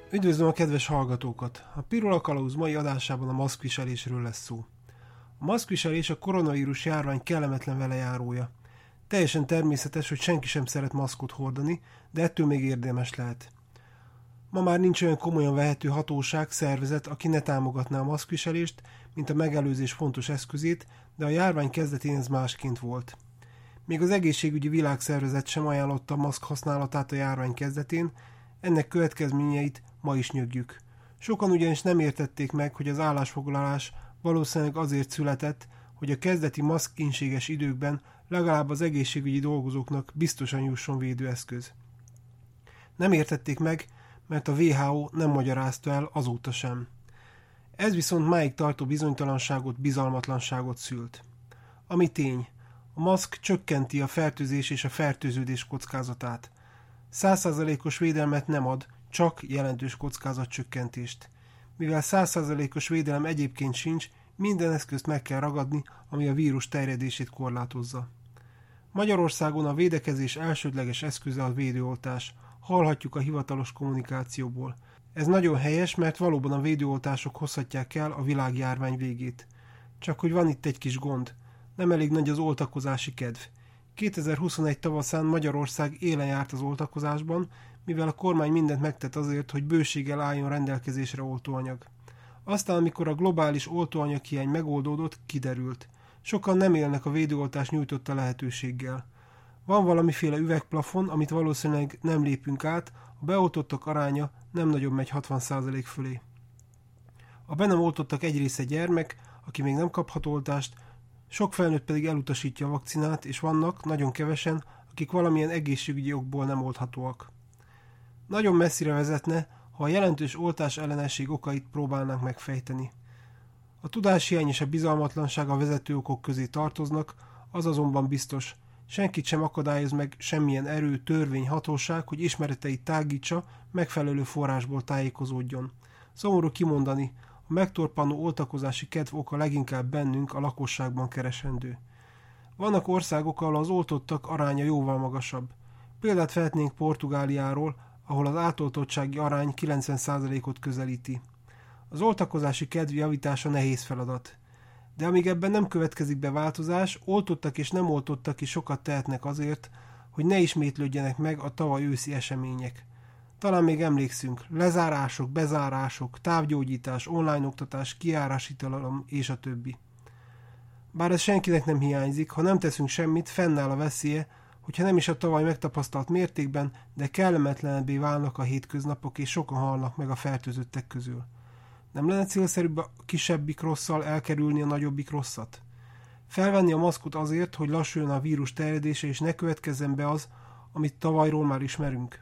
Üdvözlöm a kedves hallgatókat! A Pirula Kalauz mai adásában a maszkviselésről lesz szó. A maszkviselés a koronavírus járvány kellemetlen velejárója. Teljesen természetes, hogy senki sem szeret maszkot hordani, de ettől még érdemes lehet. Ma már nincs olyan komolyan vehető hatóság, szervezet, aki ne támogatná a maszkviselést, mint a megelőzés fontos eszközét, de a járvány kezdetén ez másként volt. Még az egészségügyi világszervezet sem ajánlotta a maszk használatát a járvány kezdetén, ennek következményeit ma is nyögjük. Sokan ugyanis nem értették meg, hogy az állásfoglalás valószínűleg azért született, hogy a kezdeti maszkkínséges időkben legalább az egészségügyi dolgozóknak biztosan jusson védőeszköz. Nem értették meg, mert a WHO nem magyarázta el azóta sem. Ez viszont máig tartó bizonytalanságot, bizalmatlanságot szült. Ami tény, a maszk csökkenti a fertőzés és a fertőződés kockázatát. 100%-os védelmet nem ad, csak jelentős kockázatcsökkentést. Mivel 100%-os védelem egyébként sincs, minden eszközt meg kell ragadni, ami a vírus terjedését korlátozza. Magyarországon a védekezés elsődleges eszköze a védőoltás. Hallhatjuk a hivatalos kommunikációból. Ez nagyon helyes, mert valóban a védőoltások hozhatják el a világjárvány végét. Csak hogy van itt egy kis gond. Nem elég nagy az oltakozási kedv. 2021 tavaszán Magyarország élen járt az oltakozásban, mivel a kormány mindent megtett azért, hogy bőséggel álljon rendelkezésre oltóanyag. Aztán, amikor a globális oltóanyaghiány megoldódott, kiderült. Sokan nem élnek a védőoltás nyújtotta lehetőséggel. Van valamiféle üvegplafon, amit valószínűleg nem lépünk át, a beoltottak aránya nem nagyobb megy 60% fölé. A be nem oltottak egy része gyermek, aki még nem kaphat oltást, sok felnőtt pedig elutasítja a vakcinát, és vannak, nagyon kevesen, akik valamilyen egészségügyi okból nem oldhatóak. Nagyon messzire vezetne, ha a jelentős oltás ellenesség okait próbálnánk megfejteni. A tudáshiány és a bizalmatlanság a vezető okok közé tartoznak, az azonban biztos, senkit sem akadályoz meg semmilyen erő, törvény, hatóság, hogy ismereteit tágítsa, megfelelő forrásból tájékozódjon. Szomorú kimondani, a megtorpanó oltakozási kedv oka leginkább bennünk, a lakosságban keresendő. Vannak országok, ahol az oltottak aránya jóval magasabb. Példát vehetnénk Portugáliáról, ahol az átoltottsági arány 90%-ot közelíti. Az oltakozási kedv javítása nehéz feladat. De amíg ebben nem következik be változás, oltottak és nem oltottak is sokat tehetnek azért, hogy ne ismétlődjenek meg a tavaly őszi események. Talán még emlékszünk, lezárások, bezárások, távgyógyítás, online oktatás, kijárási tilalom és a többi. Bár ez senkinek nem hiányzik, ha nem teszünk semmit, fennáll a veszélye, hogyha nem is a tavaly megtapasztalt mértékben, de kellemetlenebbé válnak a hétköznapok, és sokan halnak meg a fertőzöttek közül. Nem lenne célszerűbb a kisebbik rosszal elkerülni a nagyobbik rosszat? Felvenni a maszkot azért, hogy lassuljon a vírus terjedése, és ne következzen be az, amit tavalyról már ismerünk.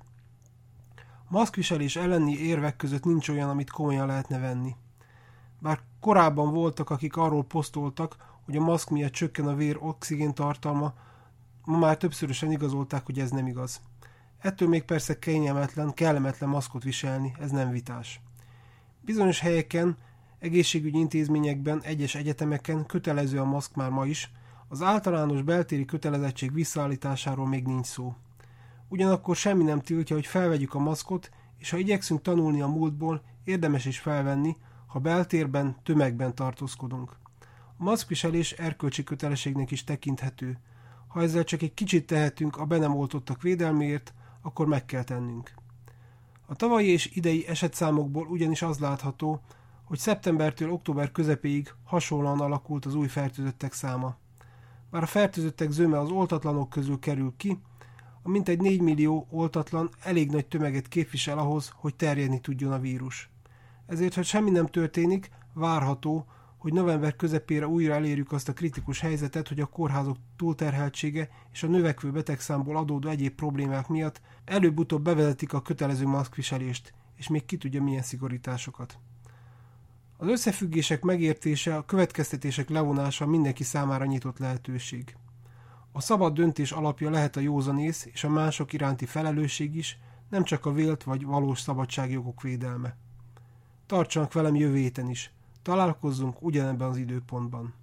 A maszkviselés elleni érvek között nincs olyan, amit komolyan lehetne venni. Bár korábban voltak, akik arról posztoltak, hogy a maszk miatt csökken a vér oxigén tartalma, ma már többszörösen igazolták, hogy ez nem igaz. Ettől még persze kényelmetlen, kellemetlen maszkot viselni, ez nem vitás. Bizonyos helyeken, egészségügyi intézményekben, egyes egyetemeken kötelező a maszk már ma is, az általános beltéri kötelezettség visszaállításáról még nincs szó. Ugyanakkor semmi nem tiltja, hogy felvegyük a maszkot, és ha igyekszünk tanulni a múltból, érdemes is felvenni, ha beltérben, tömegben tartózkodunk. A maszkviselés erkölcsi kötelességnek is tekinthető. Ha ezzel csak egy kicsit tehetünk a be nem oltottak védelméért, akkor meg kell tennünk. A tavalyi és idei esetszámokból ugyanis az látható, hogy szeptembertől október közepéig hasonlóan alakult az új fertőzöttek száma. Bár a fertőzöttek zöme az oltatlanok közül kerül ki, a mintegy 4 millió oltatlan elég nagy tömeget képvisel ahhoz, hogy terjedni tudjon a vírus. Ezért, hogy semmi nem történik, várható, hogy november közepére újra elérjük azt a kritikus helyzetet, hogy a kórházok túlterheltsége és a növekvő betegszámból adódó egyéb problémák miatt előbb-utóbb bevezetik a kötelező maszkviselést, és még ki tudja milyen szigorításokat. Az összefüggések megértése, a következtetések levonása mindenki számára nyitott lehetőség. A szabad döntés alapja lehet a józanész és a mások iránti felelősség is, nem csak a vélt vagy valós szabadságjogok védelme. Tartsanak velem jövő héten is. Találkozzunk ugyanebben az időpontban.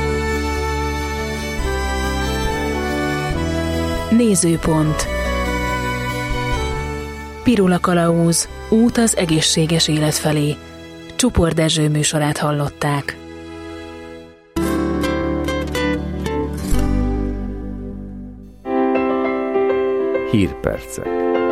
Nézőpont. Pirula Kalauz, út az egészséges élet felé. Csupor Dezső műsorát hallották. Hírpercek.